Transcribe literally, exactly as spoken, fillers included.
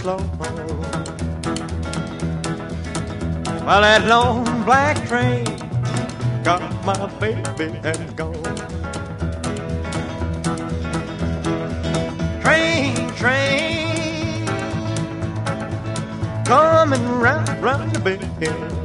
slow. Well, that long black train got my baby and gone. Train, train, coming round, round the bend.